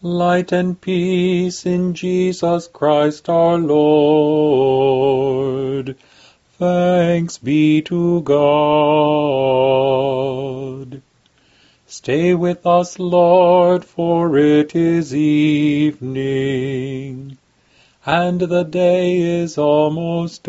Light and peace in Jesus Christ our Lord. Thanks be to God. Stay with us, Lord, for it is evening, and the day is almost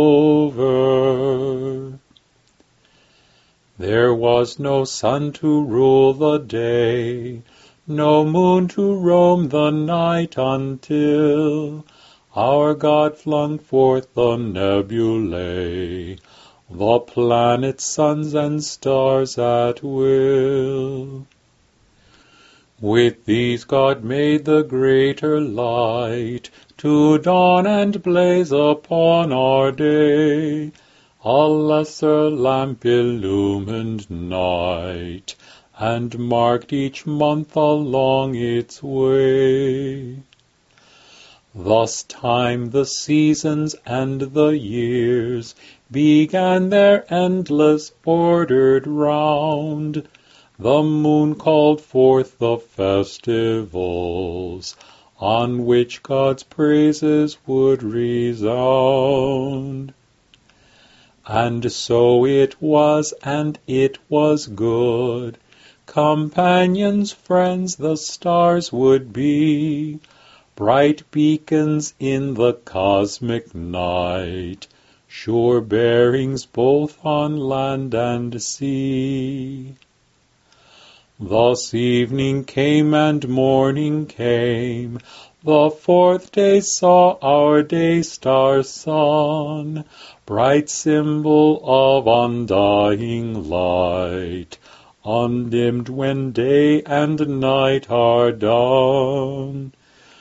over. There was no sun to rule the day, no moon to roam the night, until our God flung forth the nebulae, the planets, suns, and stars at will. With these God made the greater light to dawn and blaze upon our day, a lesser lamp illumined night, and marked each month along its way. Thus time, the seasons, and the years began their endless ordered round. The moon called forth the festivals, on which God's praises would resound. And so it was, and it was good. Companions, friends, the stars would be, bright beacons in the cosmic night, sure bearings both on land and sea. Thus evening came and morning came, the fourth day saw our day star sun, bright symbol of undying light, undimmed when day and night are done.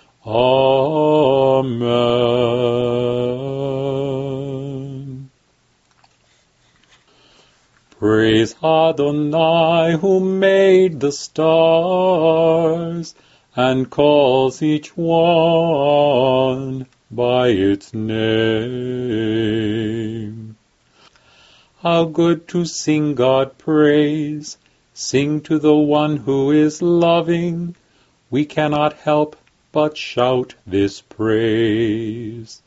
Amen. Praise Adonai, who made the stars and calls each one by its name. How good to sing God praise, sing to the one who is loving. We cannot help but shout this praise.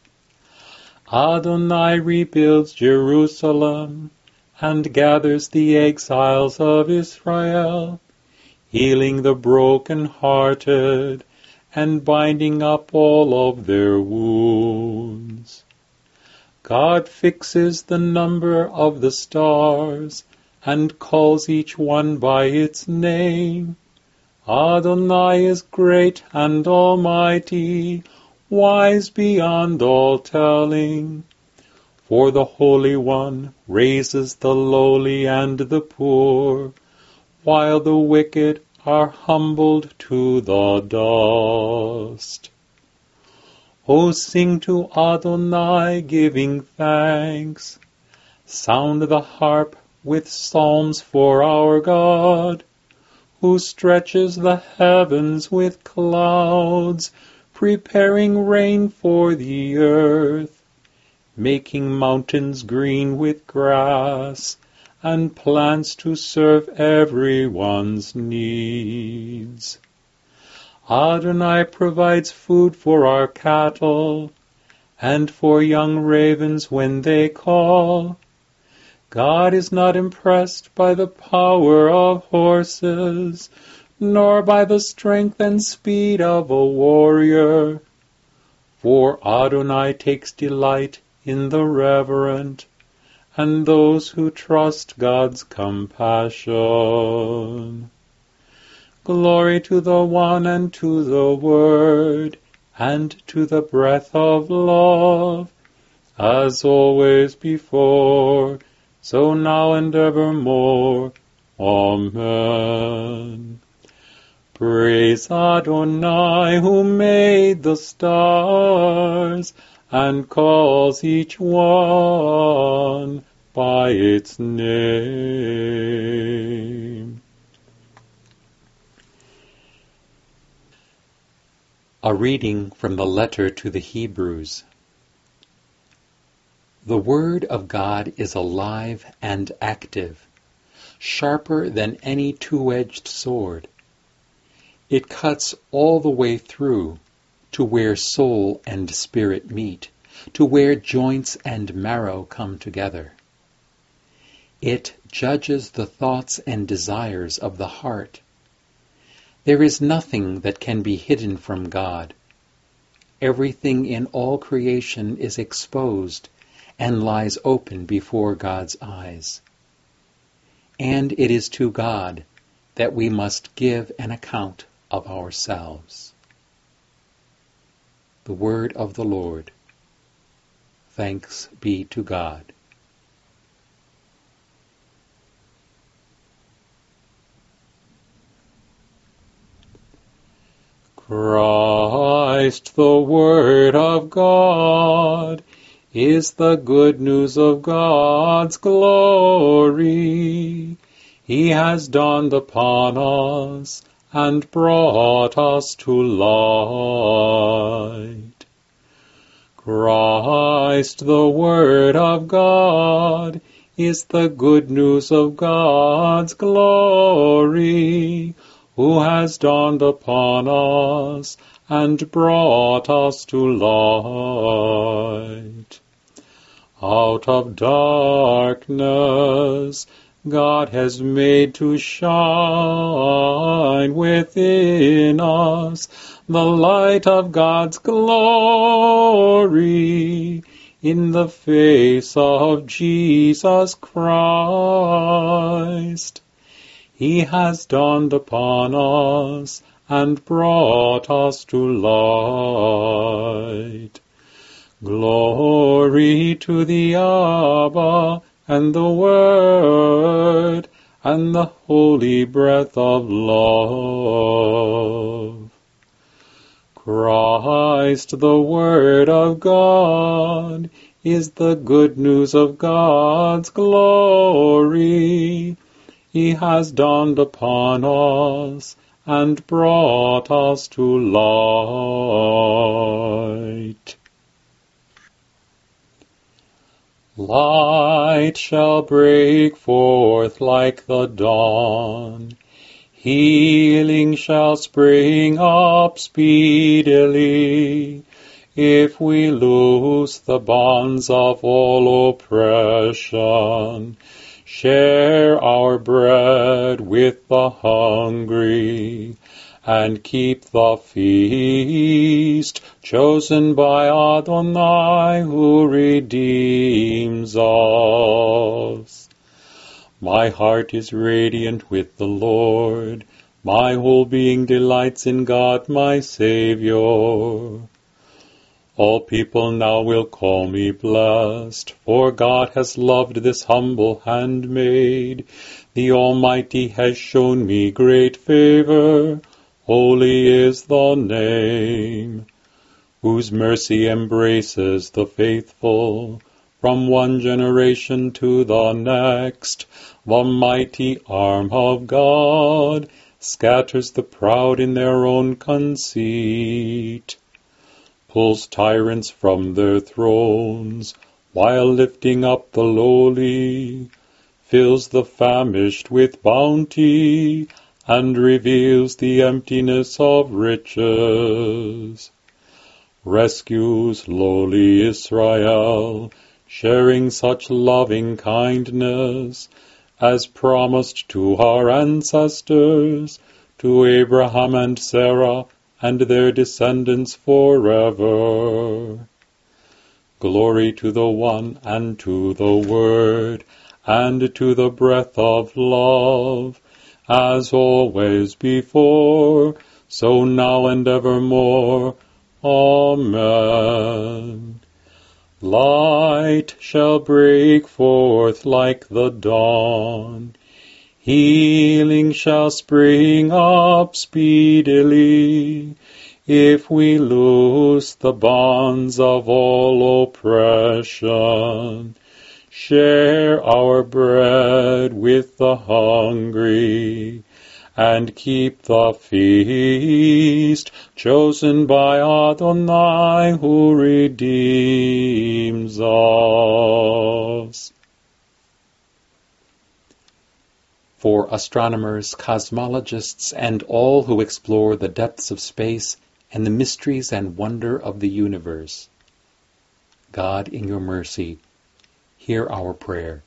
Adonai rebuilds Jerusalem and gathers the exiles of Israel, healing the broken-hearted and binding up all of their wounds. God fixes the number of the stars and calls each one by its name. Adonai is great and almighty, wise beyond all telling. For the Holy One raises the lowly and the poor, while the wicked are humbled to the dust. O sing to Adonai, giving thanks. Sound the harp with psalms for our God, who stretches the heavens with clouds, preparing rain for the earth, making mountains green with grass, and plants to serve everyone's needs. Adonai provides food for our cattle, and for young ravens when they call. God is not impressed by the power of horses, nor by the strength and speed of a warrior. For Adonai takes delight in the reverent, and those who trust God's compassion. Glory to the One, and to the Word, and to the breath of love, as always before, so now and evermore. Amen. Praise Adonai, who made the stars, and calls each one by its name. A reading from the letter to the Hebrews. The Word of God is alive and active, sharper than any two-edged sword. It cuts all the way through to where soul and spirit meet, to where joints and marrow come together. It judges the thoughts and desires of the heart. There is nothing that can be hidden from God. Everything in all creation is exposed and lies open before God's eyes. And it is to God that we must give an account of ourselves. The word of the Lord. Thanks be to God. Christ, the Word of God, is the good news of God's glory. He has dawned upon us and brought us to light. Christ, the Word of God, is the good news of God's glory, who has dawned upon us and brought us to light. Out of darkness God has made to shine within us the light of God's glory in the face of Jesus Christ. He has dawned upon us and brought us to light. Glory to the Abba and the Word and the holy breath of love. Christ, the Word of God, is the good news of God's glory. He has dawned upon us and brought us to light. Light shall break forth like the dawn. Healing shall spring up speedily, if we loose the bonds of all oppression. Share our bread with the hungry, and keep the feast chosen by Adonai who redeems us. My heart is radiant with the Lord. My whole being delights in God my Saviour. All people now will call me blessed, for God has loved this humble handmaid. The Almighty has shown me great favor. Holy is the name, whose mercy embraces the faithful. From one generation to the next, the mighty arm of God scatters the proud in their own conceit, pulls tyrants from their thrones, while lifting up the lowly, fills the famished with bounty, and reveals the emptiness of riches. Rescues lowly Israel, sharing such loving kindness as promised to our ancestors, to Abraham and Sarah, and their descendants forever. Glory to the One, and to the Word, and to the breath of love, as always before, so now and evermore. Amen. Light shall break forth like the dawn. Healing shall spring up speedily, if we loose the bonds of all oppression. Share our bread with the hungry, and keep the feast chosen by Adonai who redeems us. for astronomers, cosmologists, and all who explore the depths of space and the mysteries and wonder of the universe. God, in your mercy, hear our prayer.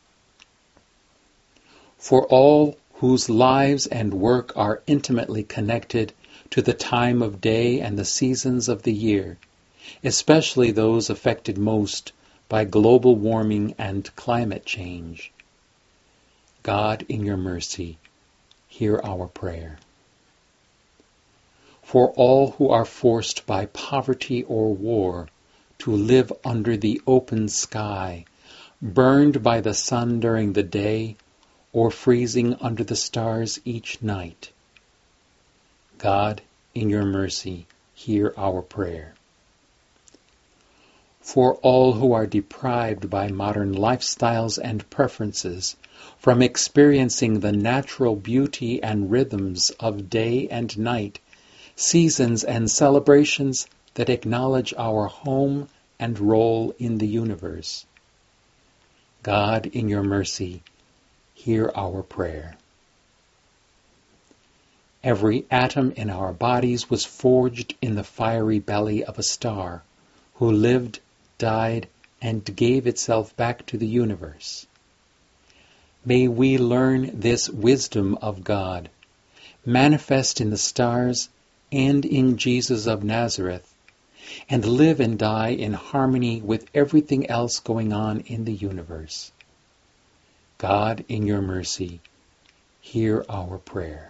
For all whose lives and work are intimately connected to the time of day and the seasons of the year, especially those affected most by global warming and climate change. God, in your mercy, hear our prayer. For all who are forced by poverty or war to live under the open sky, burned by the sun during the day, or freezing under the stars each night. God, in your mercy, hear our prayer. For all who are deprived by modern lifestyles and preferences from experiencing the natural beauty and rhythms of day and night, seasons and celebrations that acknowledge our home and role in the universe. God, in your mercy, hear our prayer. Every atom in our bodies was forged in the fiery belly of a star, who lived, died, and gave itself back to the universe. May we learn this wisdom of God, manifest in the stars and in Jesus of Nazareth, and live and die in harmony with everything else going on in the universe. God, in your mercy, hear our prayer.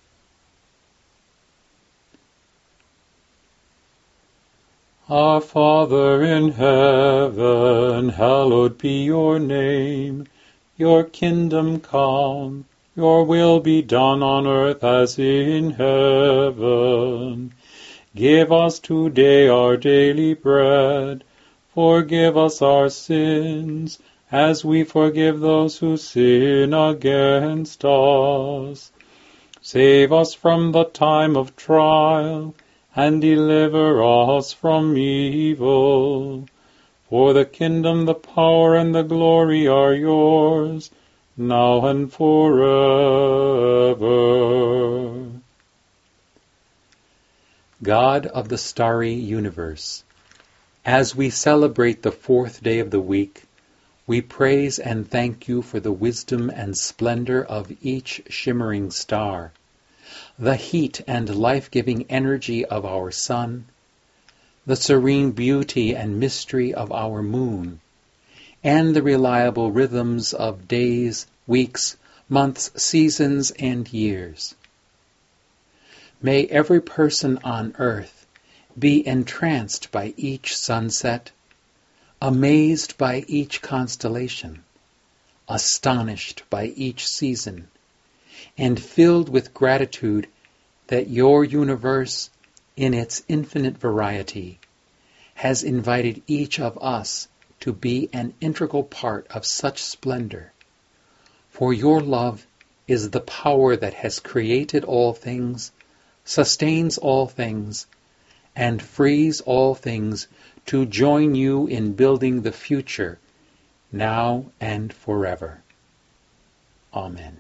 Our Father in heaven, hallowed be your name. Your kingdom come, your will be done on earth as in heaven. Give us today our daily bread. Forgive us our sins, as we forgive those who sin against us. Save us from the time of trial, and deliver us from evil. For the kingdom, the power, and the glory are yours, now and forever. God of the starry universe, as we celebrate the fourth day of the week, we praise and thank you for the wisdom and splendor of each shimmering star, the heat and life-giving energy of our sun, the serene beauty and mystery of our moon, and the reliable rhythms of days, weeks, months, seasons, and years. May every person on earth be entranced by each sunset, amazed by each constellation, astonished by each season, and filled with gratitude that your universe, in its infinite variety, has invited each of us to be an integral part of such splendor. For your love is the power that has created all things, sustains all things, and frees all things to join you in building the future, now and forever. Amen.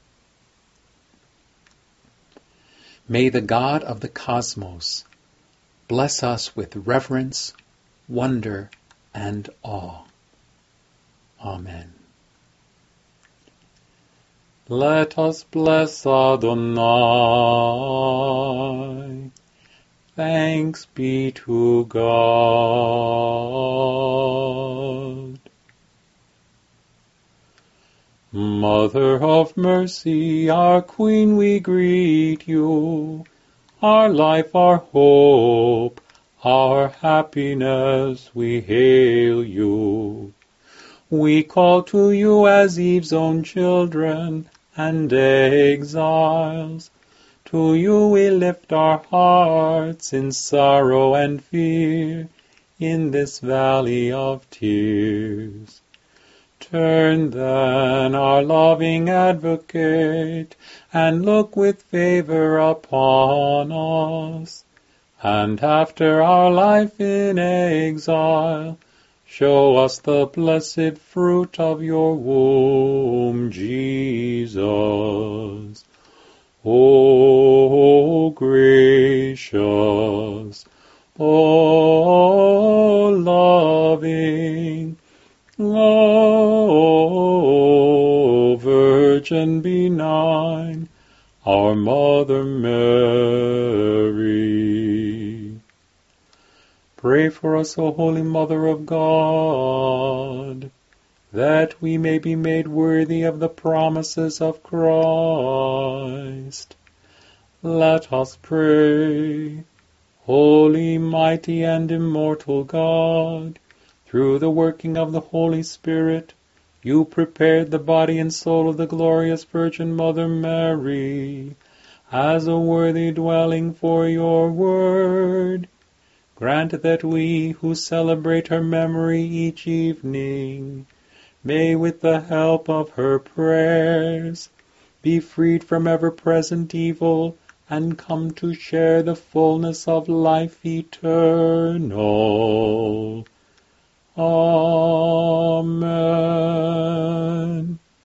May the God of the cosmos bless us with reverence, wonder, and awe. Amen. Let us bless Adonai. Thanks be to God. Mother of mercy, our Queen, we greet you. Our life, our hope, our happiness, we hail you. We call to you as Eve's own children and exiles. To you we lift our hearts in sorrow and fear in this valley of tears. Turn then, our loving advocate, and look with favor upon us. And after our life in exile, Show us the blessed fruit of your womb, Jesus. O gracious, O loving, O Virgin benign, our Mother Mary. Pray for us, O Holy Mother of God, that we may be made worthy of the promises of Christ. Let us pray. Holy, mighty, and immortal God, through the working of the Holy Spirit, you prepared the body and soul of the glorious Virgin Mother Mary as a worthy dwelling for your word. Grant that we, who celebrate her memory each evening, may, with the help of her prayers, be freed from ever-present evil and come to share the fullness of life eternal.